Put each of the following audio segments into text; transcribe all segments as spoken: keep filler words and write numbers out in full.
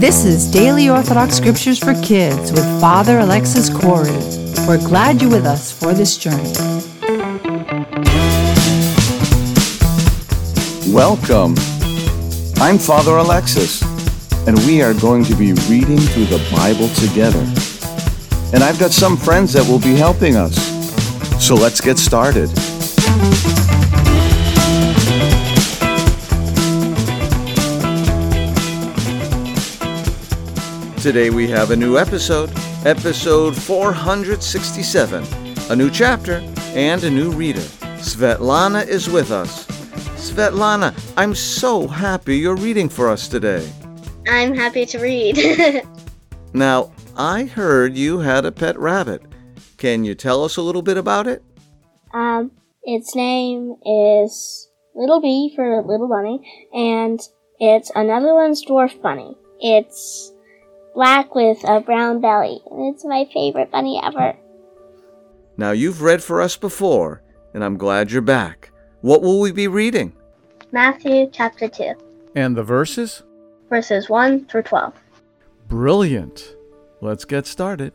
This is Daily Orthodox Scriptures for Kids with Father Alexis Corey. We're glad you're with us for this journey. Welcome. I'm Father Alexis, and we are going to be reading through the Bible together. And I've got some friends that will be helping us. So let's get started. Today we have a new episode, episode four hundred sixty-seven, a new chapter, and a new reader. Svetlana is with us. Svetlana, I'm so happy you're reading for us today. I'm happy to read. Now, I heard you had a pet rabbit. Can you tell us a little bit about it? Um, its name is Little B for Little Bunny, and it's a Netherlands dwarf bunny. It's black with a brown belly, and it's my favorite bunny ever. Now, you've read for us before, and I'm glad you're back. What will we be reading? Matthew chapter two, And the verses? verses one through twelve. Brilliant. Let's get started.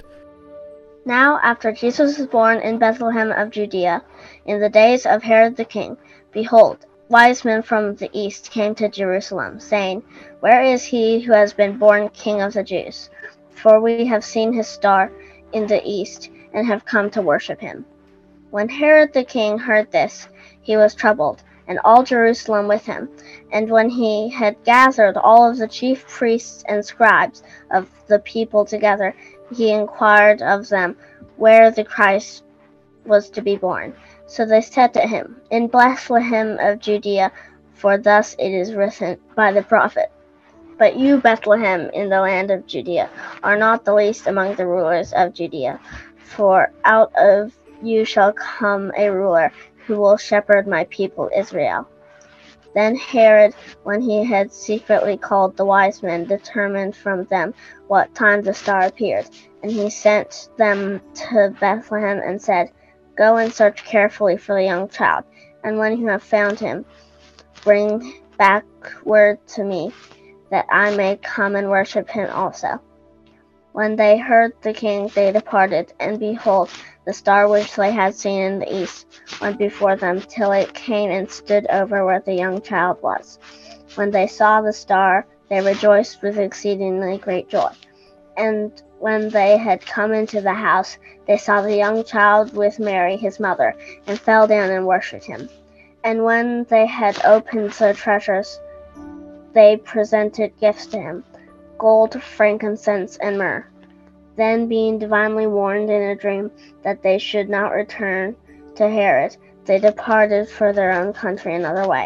Now, after Jesus was born in Bethlehem of Judea, in the days of Herod the king, behold, wise men from the east came to Jerusalem, saying, Where is he who has been born King of the Jews? For we have seen his star in the east, and have come to worship him. When Herod the king heard this, he was troubled, and all Jerusalem with him. And when he had gathered all of the chief priests and scribes of the people together, he inquired of them where the Christ was to be born. So they said to him, In Bethlehem of Judea, for thus it is written by the prophet, But you, Bethlehem, in the land of Judea, are not the least among the rulers of Judea, for out of you shall come a ruler who will shepherd my people Israel. Then Herod, when he had secretly called the wise men, determined from them what time the star appeared. And he sent them to Bethlehem and said, Go and search carefully for the young child, and when you have found him, bring back word to me, that I may come and worship him also. When they heard the king, they departed, and behold, the star which they had seen in the east went before them, till it came and stood over where the young child was. When they saw the star, they rejoiced with exceedingly great joy. And when they had come into the house, they saw the young child with Mary his mother, and fell down and worshipped him. And when they had opened their treasures, they presented gifts to him, gold, frankincense, and myrrh. Then, being divinely warned in a dream that they should not return to Herod, they departed for their own country another way.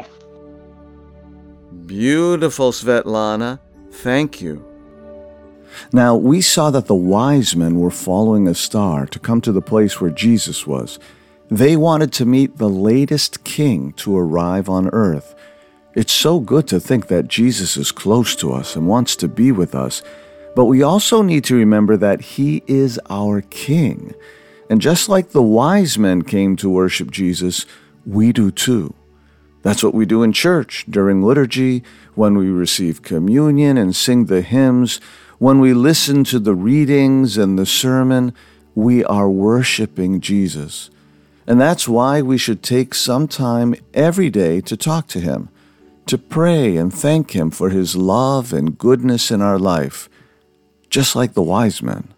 Beautiful, Svetlana. Thank you. Now, we saw that the wise men were following a star to come to the place where Jesus was. They wanted to meet the latest king to arrive on earth. It's so good to think that Jesus is close to us and wants to be with us, but we also need to remember that he is our king. And just like the wise men came to worship Jesus, we do too. That's what we do in church, during liturgy, when we receive communion and sing the hymns, when we listen to the readings and the sermon, we are worshiping Jesus. And that's why we should take some time every day to talk to him, to pray and thank him for his love and goodness in our life, just like the wise men.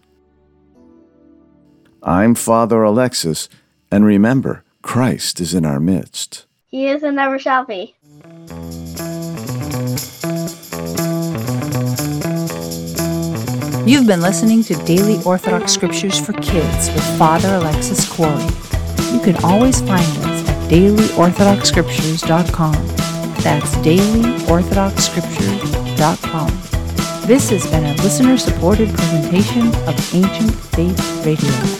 I'm Father Alexis, and remember, Christ is in our midst. He is and never shall be. You've been listening to Daily Orthodox Scriptures for Kids with Father Alexis Corey. You can always find us at daily orthodox scriptures dot com. That's daily orthodox scriptures dot com. This has been a listener-supported presentation of Ancient Faith Radio.